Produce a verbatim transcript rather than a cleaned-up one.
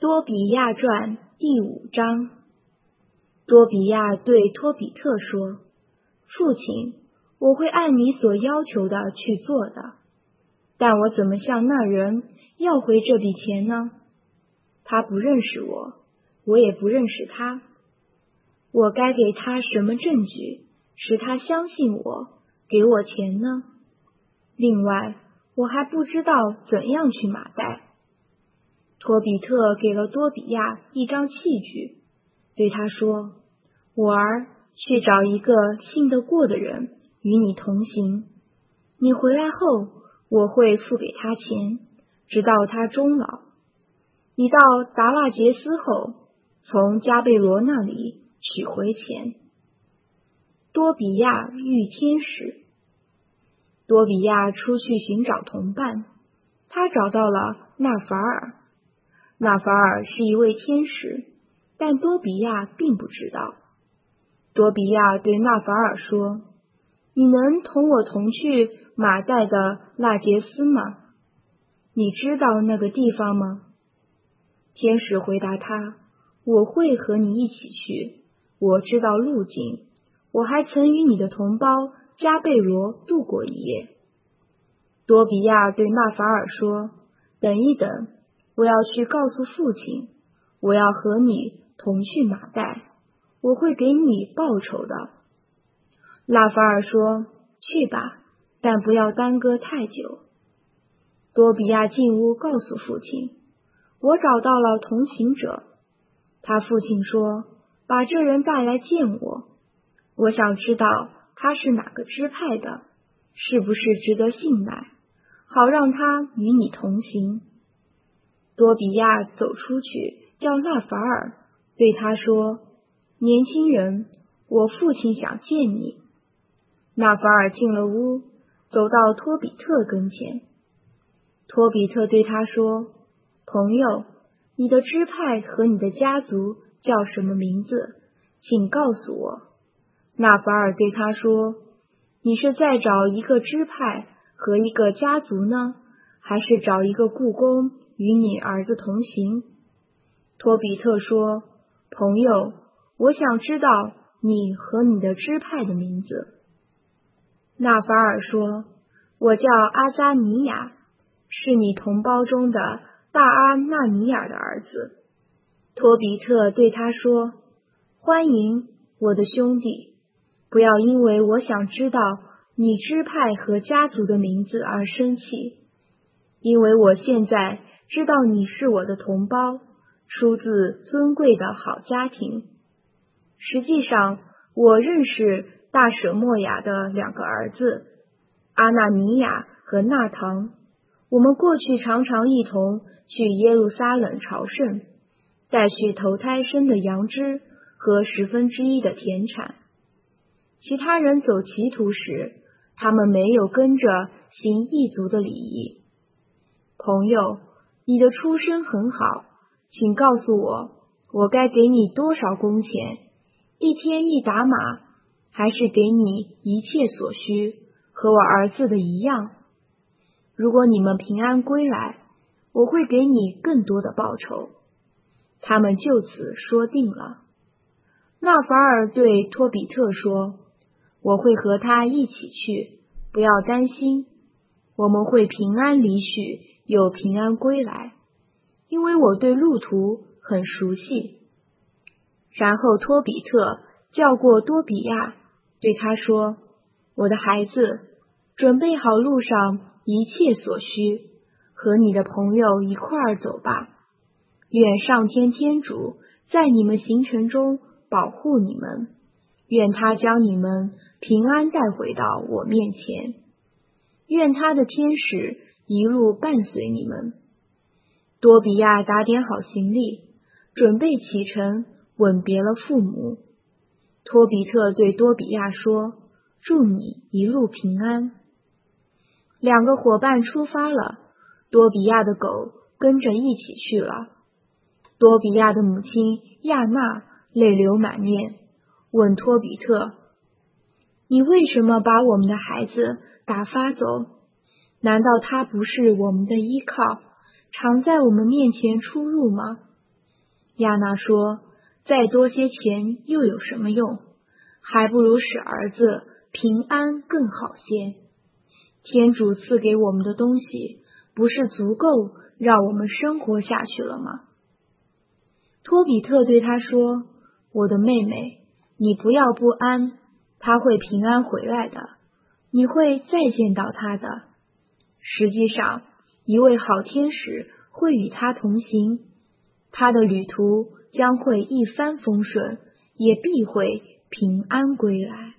多比亚传第五章。多比亚对托比特说：父亲，我会按你所要求的去做的，但我怎么向那人要回这笔钱呢？他不认识我，我也不认识他。我该给他什么证据，使他相信我，给我钱呢？另外，我还不知道怎样去马代。托比特给了多比亚一张器具，对他说：我儿，去找一个信得过的人与你同行。你回来后，我会付给他钱，直到他终老。你到达拉杰斯后，从加贝罗那里取回钱。多比亚遇天使。多比亚出去寻找同伴，他找到了纳法尔。纳法尔是一位天使，但多比亚并不知道。多比亚对纳法尔说：你能同我同去马代的拉杰斯吗？你知道那个地方吗？天使回答他：我会和你一起去，我知道路径，我还曾与你的同胞加贝罗度过一夜。多比亚对纳法尔说：等一等，我要去告诉父亲，我要和你同去马代，我会给你报酬的。纳法尔说：去吧，但不要耽搁太久。多比亚进屋告诉父亲：我找到了同行者。他父亲说：把这人带来见我，我想知道他是哪个支派的，是不是值得信赖，好让他与你同行。多比亚走出去，叫纳法尔，对他说：年轻人，我父亲想见你。纳法尔进了屋，走到托比特跟前。托比特对他说：朋友，你的支派和你的家族叫什么名字？请告诉我。纳法尔对他说：你是在找一个支派和一个家族呢，还是找一个雇工与你儿子同行？托比特说：朋友，我想知道你和你的支派的名字。纳法尔说：我叫阿扎尼亚，是你同胞中的大阿纳尼尔的儿子。托比特对他说：欢迎，我的兄弟，不要因为我想知道你支派和家族的名字而生气，因为我现在知道你是我的同胞，出自尊贵的好家庭。实际上，我认识大舍莫亚的两个儿子，阿纳尼亚和纳唐。我们过去常常一同去耶路撒冷朝圣，带去头胎生的羊脂和十分之一的田产。其他人走歧途时，他们没有跟着行异族的礼仪。朋友，你的出身很好，请告诉我，我该给你多少工钱？一天一打马，还是给你一切所需，和我儿子的一样？如果你们平安归来，我会给你更多的报酬。他们就此说定了。纳法尔对托比特说：我会和他一起去，不要担心，我们会平安离去，又平安归来，因为我对路途很熟悉。然后托比特叫过多比亚，对他说：我的孩子，准备好路上一切所需，和你的朋友一块儿走吧。愿上天天主在你们行程中保护你们，愿他将你们平安带回到我面前，愿他的天使一路伴随你们。多比亚打点好行李，准备启程，吻别了父母。托比特对多比亚说：祝你一路平安。两个伙伴出发了，多比亚的狗跟着一起去了。多比亚的母亲亚娜泪流满面，问托比特：你为什么把我们的孩子打发走？难道他不是我们的依靠，常在我们面前出入吗？ 亚娜说，再多些钱又有什么用？还不如使儿子平安更好些。天主赐给我们的东西，不是足够让我们生活下去了吗？托比特对他说，我的妹妹，你不要不安，他会平安回来的，你会再见到他的。实际上，一位好天使会与他同行，他的旅途将会一帆风顺，也必会平安归来。